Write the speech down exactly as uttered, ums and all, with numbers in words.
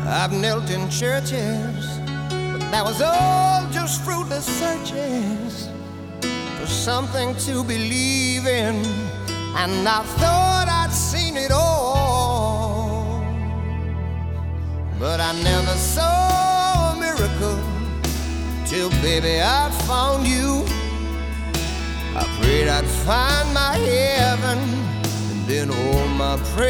I've knelt in churches, but that was all just fruitless searches for something to believe in, and I thought I'd seen it all, but I never saw a miracle till, baby, I found you. I prayed I'd find my heaven, and then all my prayers